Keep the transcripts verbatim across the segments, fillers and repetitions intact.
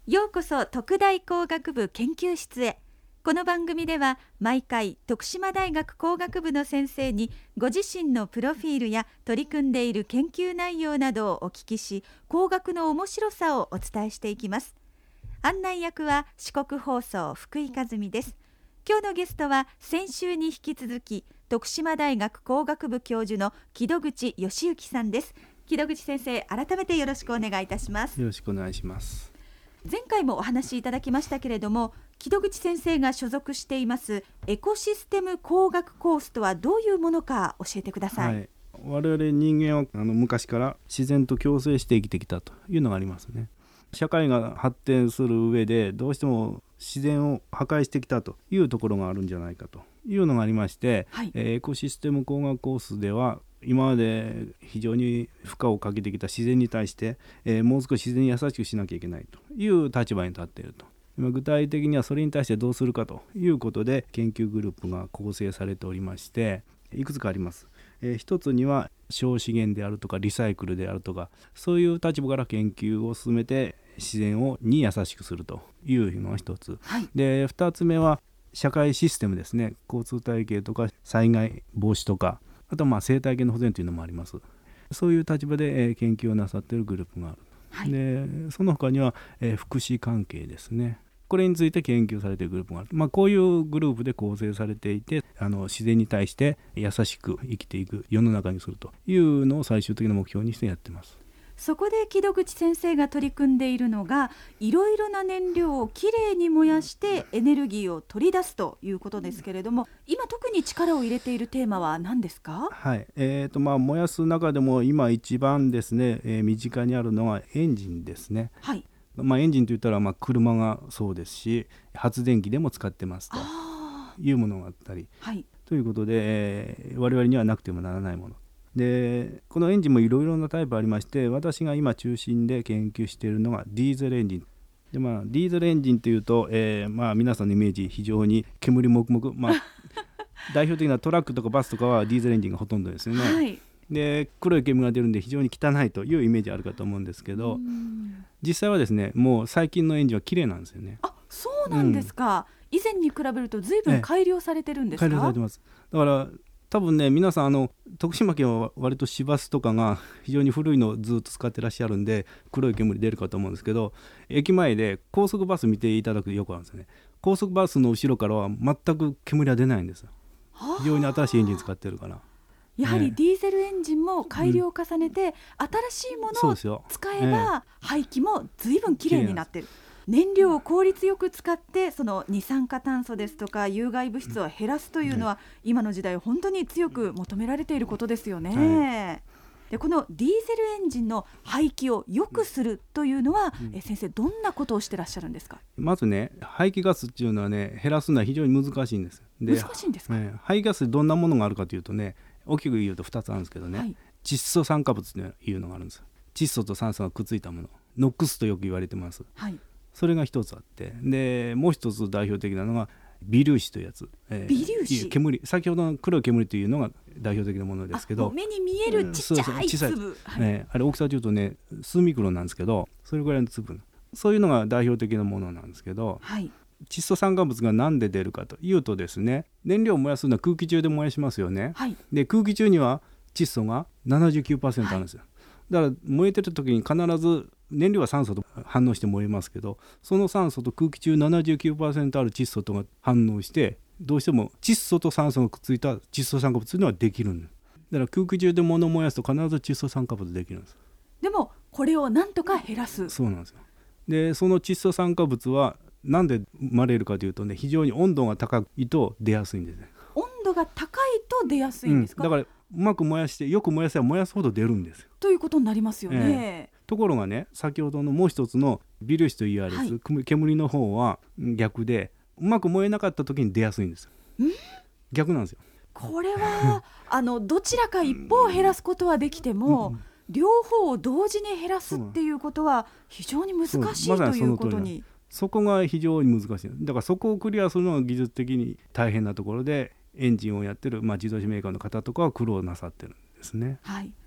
ようこそ徳大工学部研究室へ。この番組では毎回徳島大学工学部の先生にご自身のプロフィールや取り組んでいる研究内容などをお聞きし、工学の面白さをお伝えしていきます。案内役は四国放送福井和美です。今日のゲストは先週に引き続き徳島大学工学部教授の木戸口義行さんです。木戸口先生、改めてよろしくお願いいたします。 よろしくお願いします。 前回もお話しいただきましたけれども、木戸口先生が所属していますエコシステム工学コースとはどういうものか教えてください。 はい、我々人間はあの昔から自然と共生して生きてきたというのがありますね。社会が発展する上でどうしても自然を破壊してきたというところがあるんじゃないかというのがありまして、はい、えー、エコシステム工学コースでは今まで非常に負荷をかけてきた自然に対して、えー、もう少し自然に優しくしなきゃいけないという立場に立っていると。今具体的にはそれに対してどうするかということで研究グループが構成されておりまして、いくつかあります。えー、一つには省資源であるとかリサイクルであるとか、そういう立場から研究を進めて自然をに優しくするというのが一つ、はい、で二つ目は社会システムですね。交通体系とか災害防止とか、あとはまあ生態系の保全というのもあります。そういう立場で、えー、研究をなさっているグループがある、はい、でその他には、えー、福祉関係ですね。これについて研究されているグループがある、まあ、こういうグループで構成されていて、あの自然に対して優しく生きていく世の中にするというのを最終的な目標にしてやっています。 そこで木戸口先生が取り組んでいるのが、いろいろな燃料をきれいに燃やしてエネルギーを取り出すということですけれども、今特に力を入れているテーマは何ですか？ はい、えーとまあ、燃やす中でも今一番ですね、えー、身近にあるのはエンジンですね。はい、まあ、エンジンといったらまあ車がそうですし、発電機でも使ってますというものがあったり、はい、ということで、えー、我々にはなくてもならないもので、このエンジンもいろいろなタイプありまして、私が今中心で研究しているのがディーゼルエンジンで、まあ、ディーゼルエンジンというと、えーまあ、皆さんのイメージ非常に煙もくもく、まあ、代表的なトラックとかバスとかはディーゼルエンジンがほとんどですよね。はい、で黒い煙が出るんで非常に汚いというイメージあるかと思うんですけど、実際はですね、もう最近のエンジンは綺麗なんですよね。 あ、そうなんですか。うん、以前に比べると随分改良されてるんですか？ 改良されてます。だから多分ね、皆さんあの徳島県は割と市バスとかが非常に古いのをずっと使ってらっしゃるんで、黒い煙出るかと思うんですけど、駅前で高速バス見ていただくとよくあるんですよね。高速バスの後ろからは全く煙は出ないんですよ。非常に新しいエンジン使ってるから。 やはりディーゼルエンジンも改良を重ねて、うん、新しいものを使えば排気も随分きれいになってる。燃料を効率よく使ってその二酸化炭素ですとか有害物質を減らすというのは、うん、今の時代本当に強く求められていることですよね。はい、でこのディーゼルエンジンの排気を良くするというのは、うん、え先生どんなことをしてらっしゃるんですか？ まずね、排気ガスっていうのはね、減らすのは非常に難しいんです。 で難しいんですか？ ね、排気ガスどんなものがあるかというとね、大きく言うとふたつあるんですけどね、はい、窒素酸化物というのがあるんです。窒素と酸素がくっついたもの、ノックスとよく言われてます。はい、それが一つあって、でもう一つ代表的なのが微粒子というやつ、 えー、微粒子、 煙、先ほどの黒い煙というのが代表的なものですけど、 目に見えるちっちゃい粒、 はい、ね、あれ大きさでいうとね数ミクロンなんですけど、それぐらいの粒、そういうのが代表的なものなんですけど、はい、窒素酸化物が何で出るかというとですね、燃料を燃やすのは空気中で燃やしますよね。はい、で空気中には窒素が ななじゅうきゅうパーセント あるんですよ。はい、だから燃えてる時に必ず燃料は酸素と反応して燃えますけど、その酸素と空気中 ななじゅうきゅうパーセント ある窒素とが反応して、どうしても窒素と酸素がくっついた窒素酸化物というのはできるんです。だから空気中で物を燃やすと必ず窒素酸化物できるんです。 でもこれをなんとか減らす。 そうなんですよ。でその窒素酸化物はなんで生まれるかというとね、非常に温度が高いと出やすいんですね。 温度が高いと出やすいんですか？ うん、だからうまく燃やしてよく燃やせば燃やすほど出るんですよ。 ということになりますよね。 えー、ところがね、先ほどのもう一つの微粒子というあれです、はい、煙の方は逆で、うまく燃えなかった時に出やすいんです。ん逆なんですよ。 これはあのどちらか一方を減らすことはできても、うんうん、両方を同時に減らすっていうことは非常に難しい、ま、ということに、 そこが非常に難しい。だからそこをクリアするのが技術的に大変なところで、エンジンをやってる、まあ、自動車メーカーの方とかは苦労なさってるんですね。 はい、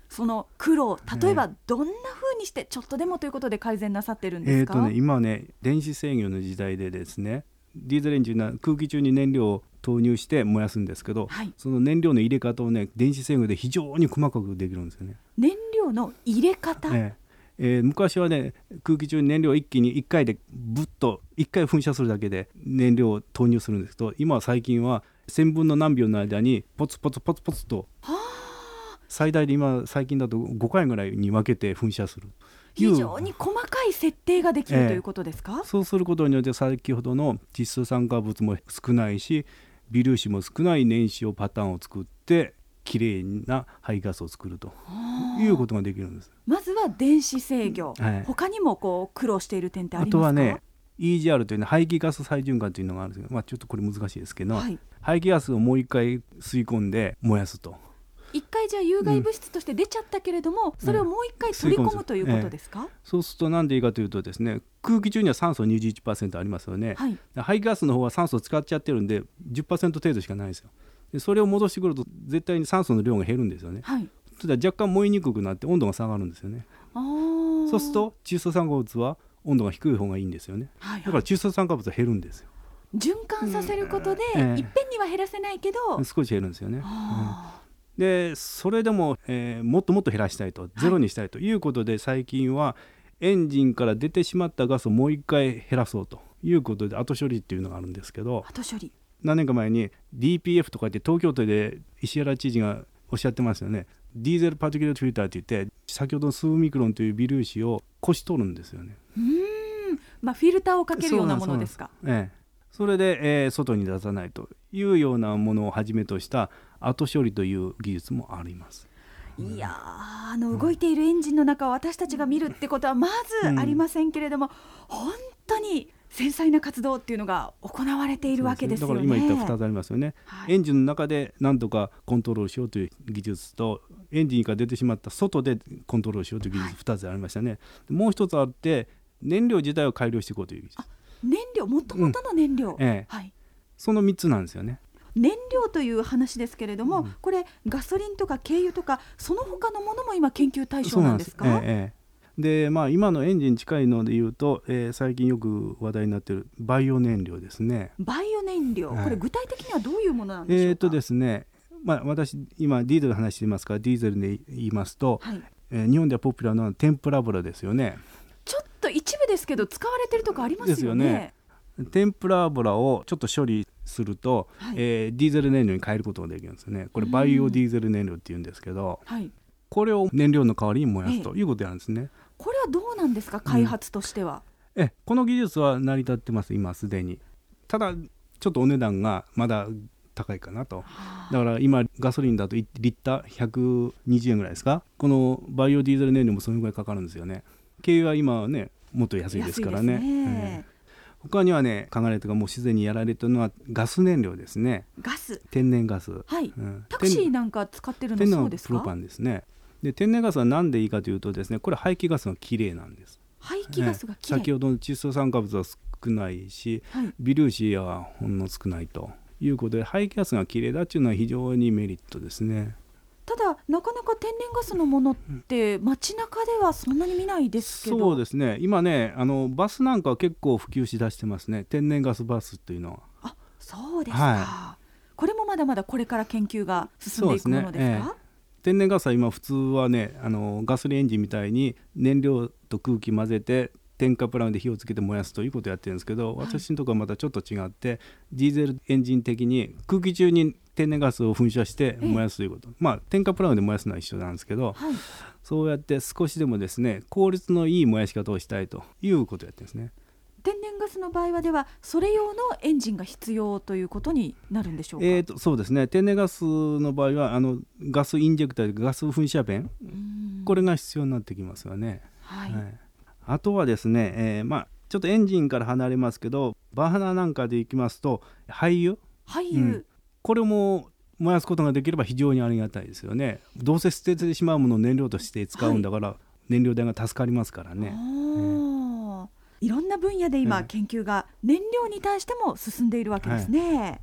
その苦労、例えばどんな風にしてちょっとでもということで改善なさってるんですか？ えーとね、今ね電子制御の時代でですね、ディーゼルエンジンは空気中に燃料を投入して燃やすんですけど、はい、その燃料の入れ方をね電子制御で非常に細かくできるんですよね。 燃料の入れ方、 えーえー、昔はね空気中に燃料を一気にいっかいでぶっといっかい噴射するだけで燃料を投入するんですけど、今は最近は千分の何秒の間にポツポツポツポツと最大で今最近だとごかいぐらいに分けて噴射する。 非常に細かい設定ができる、えー、ということですか？ そうすることによって先ほどの窒素酸化物も少ないし微粒子も少ない燃焼パターンを作ってきれいな排ガスを作るということができるんです。 まずは電子制御、はい、他にもこう苦労している点ってありますか？ あとはね イージーアール という、ね、排気ガス再循環というのがあるんですけど、まあ、ちょっとこれ難しいですけど、はい、排気ガスをもう一回吸い込んで燃やすと。 一回じゃあ有害物質として出ちゃったけれども、うん、それをもう一回取り込むということですか？ええ、 そうすると何でいいかというとですね、空気中には酸素 にじゅういちパーセント ありますよね、はい、排気ガスの方は酸素を使っちゃってるんで じゅっパーセント 程度しかないんですよ。でそれを戻してくると絶対に酸素の量が減るんですよね、はい、それで若干燃えにくくなって温度が下がるんですよね。あそうすると窒素酸化物は温度が低い方がいいんですよね、はいはい、だから窒素酸化物は減るんですよ。 循環させることで、うんえー、いっぺんには減らせないけど少し減るんですよね。でそれでも、えー、もっともっと減らしたいとゼロにしたいということで、はい、最近はエンジンから出てしまったガスをもう一回減らそうということで後処理っていうのがあるんですけど、 後処理何年か前に ディーピーエフ とか言って東京都で石原知事がおっしゃってますよね。ディーゼルパーティキュレートフィルターって言って先ほどの数ミクロンという微粒子をこし取るんですよね。 うーん、まあ、フィルターをかけるようなものですか？ そうなんです、ええ、それで、えー、外に出さないというようなものをはじめとした後処理という技術もあります。 いやあの動いているエンジンの中を私たちが見るってことはまずありませんけれども、うん、本当に繊細な活動っていうのが行われているわけですよね。 だから今言ったふたつありますよね、はい、エンジンの中で何とかコントロールしようという技術とエンジンから出てしまった外でコントロールしようという技術ふたつありましたね、はい、もう一つあって燃料自体を改良していこうという技術。 あ、燃料、もともとの燃料、 うんええはい、そのみっつなんですよね。 燃料という話ですけれども、うん、これガソリンとか軽油とかその他のものも今研究対象なんですか？そうなんです、ええでまあ、今のエンジン近いのでいうと、えー、最近よく話題になっているバイオ燃料ですね。 バイオ燃料、はい、これ具体的にはどういうものなんでしょうか？ えーとですねまあ、私今ディーゼルの話していますからディーゼルで言いますと、はいえー、日本ではポピュラーな天ぷら油ですよね。 ちょっと一部ですけど使われてるとこありますよね。ですよね。 天ぷら油をちょっと処理すると、はいえー、ディーゼル燃料に変えることができるんですよね。これバイオディーゼル燃料っていうんですけど、はい、これを燃料の代わりに燃やすということなんですね、ええこれはどうなんですか、開発としては？ うん、えこの技術は成り立ってます今すでに。ただちょっとお値段がまだ高いかなと。だから今ガソリンだとリッターひゃくにじゅうえんぐらいですか。このバイオディーゼル燃料もそのぐらいかかるんですよね。軽油は今はねもっと安いですからね。安いですね、えー、他にはね考えられてもう自然にやられてるのはガス燃料ですね。 ガス、 天然ガス、 はいうん、タクシーなんか使ってるのそうですか？ 天然プロパンですね。で天然ガスは何でいいかというとですね、これ排気ガスがきれいなんです。 排気ガスがきれい、 ね、先ほどの窒素酸化物は少ないし、はい、微粒子はほんの少ないということで排気ガスがきれいだというのは非常にメリットですね。 ただなかなか天然ガスのものって街中ではそんなに見ないですけど。 そうですね、今ねあのバスなんかは結構普及しだしてますね、天然ガスバスというのは。 あ、そうですか、はい、これもまだまだこれから研究が進んでいくものですか？ 天然ガスは今普通はねあのガソリンエンジンみたいに燃料と空気混ぜて点火プラグで火をつけて燃やすということをやってるんですけど、はい、私のところはまたちょっと違ってディーゼルエンジン的に空気中に天然ガスを噴射して燃やすということ、まあ点火プラグで燃やすのは一緒なんですけど、はい、そうやって少しでもですね効率のいい燃やし方をしたいということをやってるんですね。 天然ガスの場合はではそれ用のエンジンが必要ということになるんでしょうか？ えーと、そうですね、天然ガスの場合はあのガスインジェクター、ガス噴射弁、これが必要になってきますよね、はいはい、あとはですね、えーまあ、ちょっとエンジンから離れますけどバーナーなんかでいきますと廃油、 廃油、うん、 これも燃やすことができれば非常にありがたいですよね。どうせ捨ててしまうものを燃料として使うんだから、はい、燃料代が助かりますからね。いろんな分野で今研究が燃料に対しても進んでいるわけですね、はい、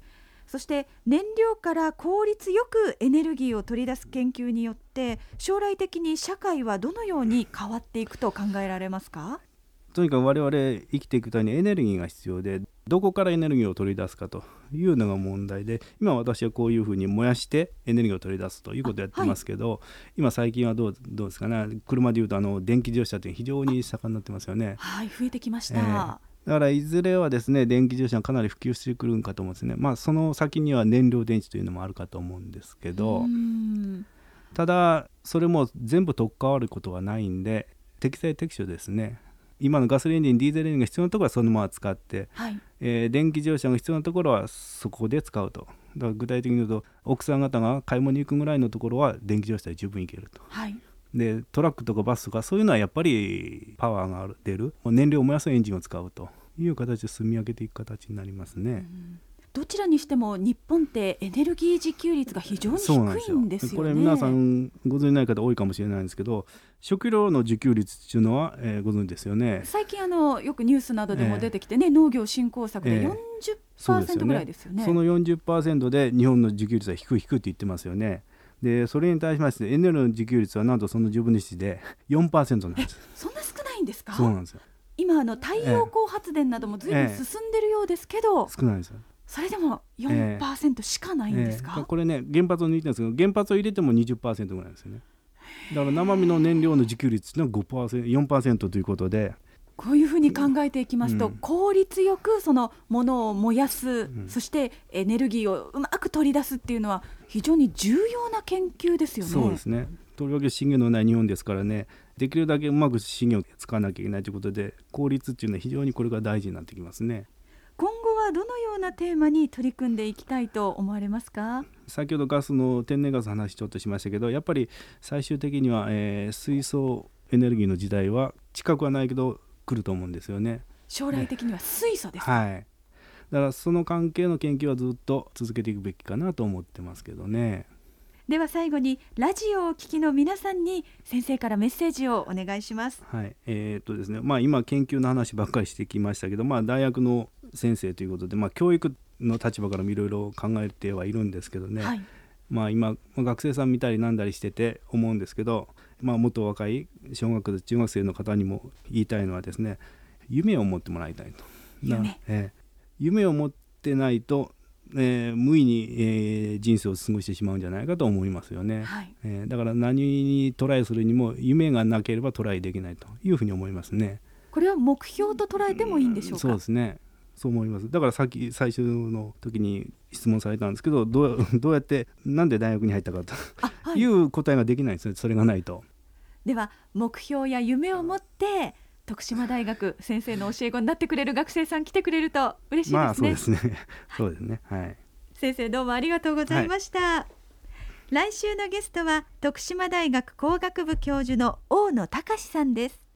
そして燃料から効率よくエネルギーを取り出す研究によって将来的に社会はどのように変わっていくと考えられますか？ とにかく我々生きていくためにエネルギーが必要で、どこからエネルギーを取り出すかというのが問題で、今私はこういうふうに燃やしてエネルギーを取り出すということをやってますけど、はい、今最近はどう、どうですかね、車でいうとあの電気自動車って非常に盛んになってますよね。 はい、増えてきました、 えー、だからいずれはですね電気自動車がかなり普及してくるんかと思うんですね。まあその先には燃料電池というのもあるかと思うんですけど、 うーんただそれも全部取っ替わることはないんで、適材適所ですね。今のガソリンエンジン、ディーゼルエンジンが必要なところはそのまま使って、はい、えー、電気自動車が必要なところはそこで使うと。だから具体的に言うと奥さん方が買い物に行くぐらいのところは電気自動車で十分行けると、はい、でトラックとかバスとかそういうのはやっぱりパワーが出る燃料を燃やすエンジンを使うという形で積み上げていく形になりますね。うん、 どちらにしても日本ってエネルギー自給率が非常に低いんですよね。 これ皆さんご存じない方多いかもしれないんですけど、食料の自給率っていうのは、えー、ご存知ですよね。 最近あのよくニュースなどでも出てきてね、えー、農業振興策で よんじゅっパーセント ぐらいですよね。 その よんじゅっパーセント で日本の自給率は低い低いって言ってますよね。でそれに対しましてエネルギーの自給率はなんとそのじゅうぶんのいちで よんパーセント なんです。 そんな少ないんですか？ そうなんですよ。 今あの太陽光発電なども随分進んでるようですけど、えー、 少ないですよ。 それでも よんパーセント しかないんですか？ えーえー、これね原発を抜いてるんですけど、原発を入れても にじゅっパーセント ぐらいですよね。だから生身の燃料の自給率の ごパーセント、よんパーセント ということで、 こういうふうに考えていきますと、うん、効率よくそのものを燃やす、うん、そしてエネルギーをうまく取り出すっていうのは非常に重要な研究ですよね。 そうですね。とりわけ資源のない日本ですからね、できるだけうまく資源を使わなきゃいけないということで、効率っていうのは非常にこれが大事になってきますね。 今後はどのようなテーマに取り組んでいきたいと思われますか？ 先ほどガスの天然ガスの話ちょっとしましたけど、やっぱり最終的には、えー、水素エネルギーの時代は近くはないけど来ると思うんですよね。 将来的には水素ですか？ はい。だからその関係の研究はずっと続けていくべきかなと思ってますけどね。 では最後にラジオをお聞きの皆さんに先生からメッセージをお願いします。 はい、えーっとですね、まあ、今研究の話ばっかりしてきましたけど、まあ、大学の先生ということで、まあ、教育の立場からもいろいろ考えてはいるんですけどね、はい、まあ、今学生さん見たりなんだりしてて思うんですけど、まあ、もっと若い小学中学生の方にも言いたいのはですね、夢を持ってもらいたいと。 夢、 えー、夢を持ってないとえー、無意に、えー、人生を過ごしてしまうんじゃないかと思いますよね。はい、えー、だから何にトライするにも夢がなければトライできないというふうに思いますね。 これは目標と捉えてもいいんでしょうか？ そうですね、そう思います。だからさっき最初の時に質問されたんですけど、どう、どうやってなんで大学に入ったかと、はい、いう答えができないんですね、それがないと。 では目標や夢を持って徳島大学先生の教え子になってくれる学生さん来てくれると嬉しいですね。 まあそうですねそうですね、はい、 先生どうもありがとうございました、はい、来週のゲストは徳島大学工学部教授の大野隆さんです。